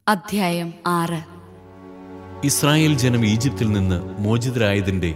അധ്യായം 6. ഇസ്രായേൽ ജനം ഈജിപ്തിൽ നിന്ന് മോചിതരായതിൻ്റെ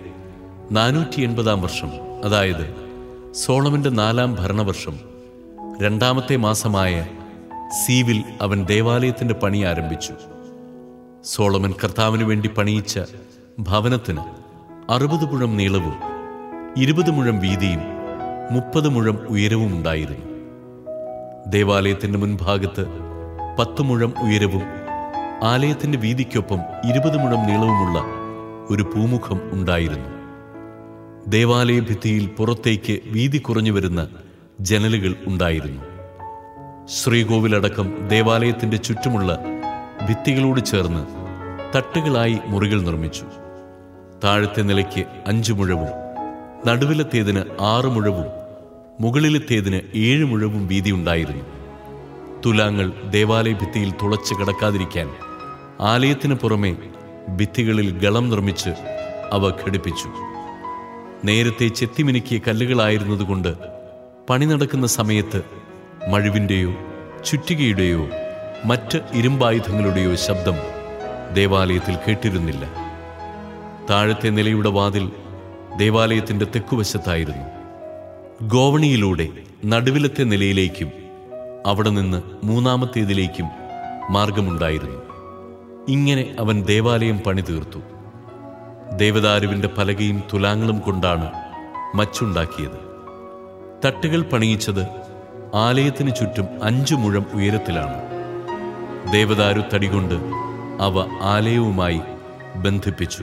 480 വർഷം, അതായത് സോളമന്റെ 4-ാം ഭരണവർഷം, 2-ാമത്തെ മാസമായ സീവിൽ അവൻ ദേവാലയത്തിന്റെ പണി ആരംഭിച്ചു. സോളമൻ കർത്താവിനു വേണ്ടി പണിയിച്ച ഭവനത്തിന് 60 മുഴം നീളവും 20 മുഴം വീതിയും 30 മുഴം ഉയരവും ഉണ്ടായിരുന്നു. ദേവാലയത്തിന്റെ മുൻഭാഗത്ത് 10 മുഴം ഉയരവും ആലയത്തിന്റെ വീതിക്കൊപ്പം 20 മുഴം നീളവുമുള്ള ഒരു പൂമുഖം ഉണ്ടായിരുന്നു. ദേവാലയ ഭിത്തിയിൽ പുറത്തേക്ക് വീതി കുറഞ്ഞു വരുന്ന ജനലുകൾ ഉണ്ടായിരുന്നു. ശ്രീകോവിലടക്കം ദേവാലയത്തിന്റെ ചുറ്റുമുള്ള ഭിത്തികളോട് ചേർന്ന് തട്ടുകളായി മുറികൾ നിർമ്മിച്ചു. താഴത്തെ നിലയ്ക്ക് 5 മുഴവും നടുവിലത്തേതിന് 6 മുഴവും മുകളിലത്തേതിന് 7 മുഴവും വീതി ഉണ്ടായിരുന്നു. തുലാങ്ങൾ ദേവാലയ ഭിത്തിയിൽ തുളച്ച് കിടക്കാതിരിക്കാൻ ആലയത്തിന് പുറമെ ഭിത്തികളിൽ ഗളം നിർമ്മിച്ച് അവ ഘടിപ്പിച്ചു. നേരത്തെ ചെത്തിമിനുക്കിയ കല്ലുകളായിരുന്നതുകൊണ്ട് പണി നടക്കുന്ന സമയത്ത് മഴുവിൻ്റെയോ ചുറ്റികയുടെയോ മറ്റ് ഇരുമ്പായുധങ്ങളുടെയോ ശബ്ദം ദേവാലയത്തിൽ കേട്ടിരുന്നില്ല. താഴത്തെ നിലയുടെ വാതിൽ ദേവാലയത്തിന്റെ തെക്കുവശത്തായിരുന്നു. ഗോവണിയിലൂടെ നടുവിലത്തെ നിലയിലേക്കും അവിടെ നിന്ന് 3-ാമത്തേതിലേക്കും മാർഗമുണ്ടായിരുന്നു. ഇങ്ങനെ അവൻ ദേവാലയം പണി തീർത്തു. ദേവദാരുവിന്റെ പലകയും തുലാങ്ങളും കൊണ്ടാണ് മച്ചുണ്ടാക്കിയത്. തട്ടുകൾ പണിയിച്ചത് ആലയത്തിന് ചുറ്റും 5 മുഴം ഉയരത്തിലാണ്. ദേവദാരു തടികൊണ്ട് അവ ആലയവുമായി ബന്ധിപ്പിച്ചു.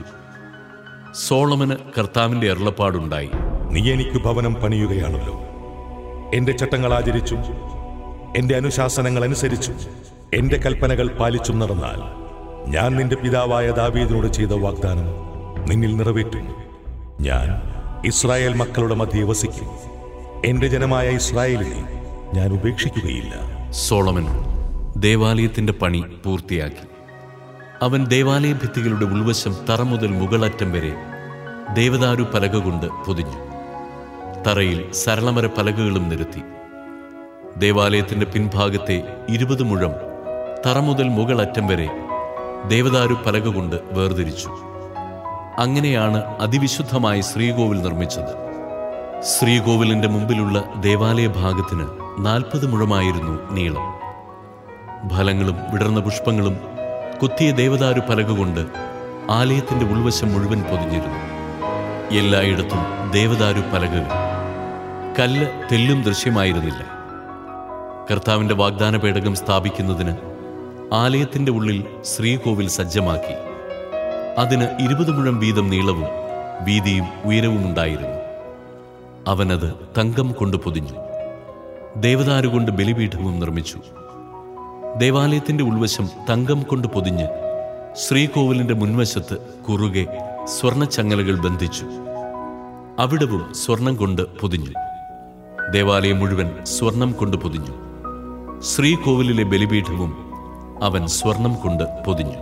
സോളമന് കർത്താവിന്റെ അരുളപ്പാടുണ്ടായി: നീ എനിക്ക് ഭവനം പണിയുകയാണല്ലോ. എന്റെ ചട്ടങ്ങൾ ആചരിച്ചും എന്റെ അനുശാസനങ്ങൾ അനുസരിച്ചും എന്റെ കൽപ്പനകൾ പാലിച്ചും നടന്നാൽ ഞാൻ നിന്റെ പിതാവായ ദാവീദിനോട് ചെയ്ത വാഗ്ദാനം നിന്നിൽ നിറവേറ്റും. ഞാൻ ഇസ്രായേൽ മക്കളുടെ മധ്യേ വസിക്കും. എന്റെ ജനമായ ഇസ്രായേലിനെ ഞാൻ ഉപേക്ഷിക്കുകയില്ല. സോളമൻ ദേവാലയത്തിന്റെ പണി പൂർത്തിയാക്കി. അവൻ ദേവാലയ ഭിത്തികളുടെ ഉൾവശം തറ മുതൽ മുകളറ്റം വരെ ദേവദാരു പലക കൊണ്ട് പൊതിഞ്ഞു. തറയിൽ സരളമര പലകകളും നിരത്തി. ദേവാലയത്തിന്റെ പിൻഭാഗത്തെ 20 മുഴം തറ മുതൽ മുകളറ്റം വരെ ദേവദാരു പലക കൊണ്ട് വേർതിരിച്ചു. അങ്ങനെയാണ് അതിവിശുദ്ധമായ ശ്രീകോവിൽ നിർമ്മിച്ചത്. ശ്രീകോവിലിന്റെ മുമ്പിലുള്ള ദേവാലയ ഭാഗത്തിന് 40 മുഴമായിരുന്നു നീളം. ഫലങ്ങളും വിടർന്ന പുഷ്പങ്ങളും കുത്തിയ ദേവദാരു പലക കൊണ്ട് ആലയത്തിന്റെ ഉൾവശം മുഴുവൻ പൊതിഞ്ഞിരുന്നു. എല്ലായിടത്തും ദേവദാരു പലകകൾ. കല്ല് തെല്ലും ദൃശ്യമായിരുന്നില്ല. കർത്താവിന്റെ വാഗ്ദാന പേടകം സ്ഥാപിക്കുന്നതിന് ആലയത്തിന്റെ ഉള്ളിൽ ശ്രീകോവിൽ സജ്ജമാക്കി. അതിന് 20 മുഴം വീതം നീളവും വീതിയും ഉയരവും ഉണ്ടായിരുന്നു. അവനത് തങ്കം കൊണ്ട് പൊതിഞ്ഞു. ദേവദാരു കൊണ്ട് ബലിപീഠവും നിർമ്മിച്ചു. ദേവാലയത്തിന്റെ ഉൾവശം തങ്കം കൊണ്ട് പൊതിഞ്ഞ് ശ്രീകോവിലിന്റെ മുൻവശത്ത് കുറുകെ സ്വർണച്ചങ്ങലകൾ ബന്ധിച്ചു. അവിടവും സ്വർണം കൊണ്ട് പൊതിഞ്ഞു. ദേവാലയം മുഴുവൻ സ്വർണം കൊണ്ട് പൊതിഞ്ഞു. ശ്രീകോവിലിലെ ബലിപീഠവും അവൻ സ്വർണം കൊണ്ട് പൊതിഞ്ഞു.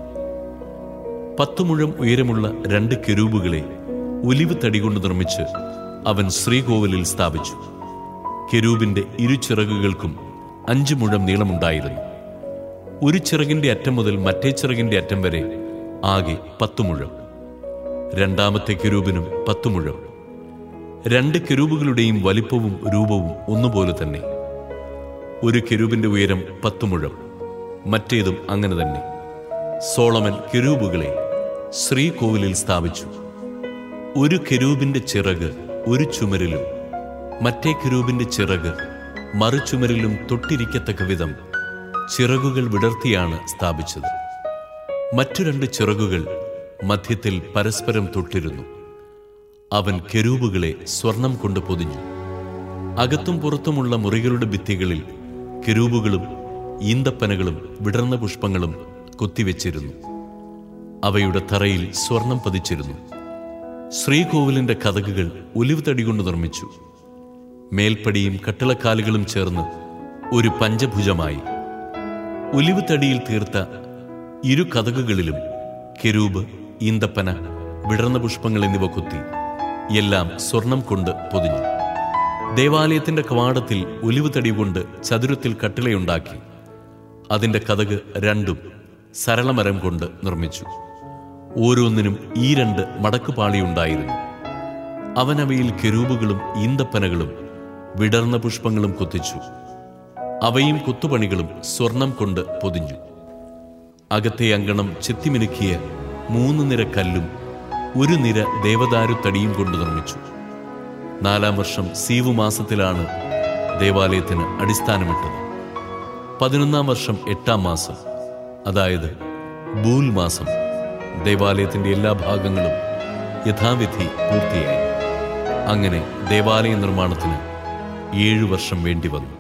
10 മുഴം ഉയരമുള്ള 2 കെരൂബുകളെ ഒലിവ് തടി കൊണ്ട് നിർമ്മിച്ച് അവൻ ശ്രീകോവിലിൽ സ്ഥാപിച്ചു. കെരൂബിന്റെ ഇരുചിറകുകൾക്കും 5 മുഴം നീളമുണ്ടായിരുന്നു. ഒരു ചിറകിന്റെ അറ്റം മുതൽ മറ്റേ ചിറകിന്റെ അറ്റം വരെ ആകെ 10 മുഴം. 2-ാമത്തെ കെരൂബിനും 10 മുഴം. 2 കെരൂബുകളുടെയും വലിപ്പവും രൂപവും ഒന്നുപോലെ തന്നെ. ഒരു കെരൂബിന്റെ ഉയരം 10 മുഴം, മറ്റേതും അങ്ങനെ തന്നെ. സോളമൻ കെരൂബുകളെ ശ്രീകോവിലിൽ സ്ഥാപിച്ചു. ഒരു കെരൂബിന്റെ ചിറക് ഒരു ചുമരിലും മറ്റേ കെരൂബിന്റെ ചിറക് മറുചുമരിലും തൊട്ടിരിക്കത്തക്ക വിധം ചിറകുകൾ വിടർത്തിയാണ് സ്ഥാപിച്ചത്. മറ്റു 2 ചിറകുകൾ മധ്യത്തിൽ പരസ്പരം തൊട്ടിരുന്നു. അവൻ കെരൂബുകളെ സ്വർണം കൊണ്ട് പൊതിഞ്ഞു. അകത്തും പുറത്തുമുള്ള മുറികളുടെ ഭിത്തികളിൽ കെരൂബുകളും ഈന്തപ്പനകളും വിടർന്ന പുഷ്പങ്ങളും കൊത്തിവെച്ചിരുന്നു. അവയുടെ തറയിൽ സ്വർണം പതിച്ചിരുന്നു. ശ്രീകോവിലിന്റെ കതകുകൾ ഒലിവ് തടി കൊണ്ട് നിർമ്മിച്ചു. മേൽപ്പടിയും കട്ടിളക്കാലുകളും ചേർന്ന് ഒരു പഞ്ചഭുജമായി. ഒലിവ് തടിയിൽ തീർത്ത 2 കതകുകളിലും കെരൂബ്, ഈന്തപ്പന, വിടർന്ന പുഷ്പങ്ങൾ എന്നിവ കൊത്തി. എല്ലാം സ്വർണം കൊണ്ട് പൊതിഞ്ഞു. ദേവാലയത്തിന്റെ കവാടത്തിൽ ഒലിവ് തടി കൊണ്ട് ചതുരത്തിൽ കട്ടിളയുണ്ടാക്കി. അതിന്റെ കതക് 2 സരളമരം കൊണ്ട് നിർമ്മിച്ചു. ഓരോന്നിനും ഈ 2 മടക്കുപാളിയുണ്ടായിരുന്നു. അവനവയിൽ കെരൂബുകളും ഈന്തപ്പനകളും വിടർന്ന പുഷ്പങ്ങളും കൊത്തിച്ചു. അവയും കൊത്തുപണികളും സ്വർണം കൊണ്ട് പൊതിഞ്ഞു. അകത്തെ അങ്കണം ചെത്തിമിനുക്കിയ 3 നിര കല്ലും 1 നിര ദേവദാരു തടിയും കൊണ്ട് നിർമ്മിച്ചു. 4-ാം വർഷം സീവു മാസത്തിലാണ് ദേവാലയത്തിന് അടിസ്ഥാനമിട്ടത്. 11-ാം വർഷം 8-ാം മാസം, അതായത് ബൂൽ മാസം, ദേവാലയത്തിന്റെ എല്ലാ ഭാഗങ്ങളും യഥാവിധി പൂർത്തിയായി. അങ്ങനെ ദേവാലയ നിർമ്മാണത്തിന് 7 വർഷം വേണ്ടി വന്നു.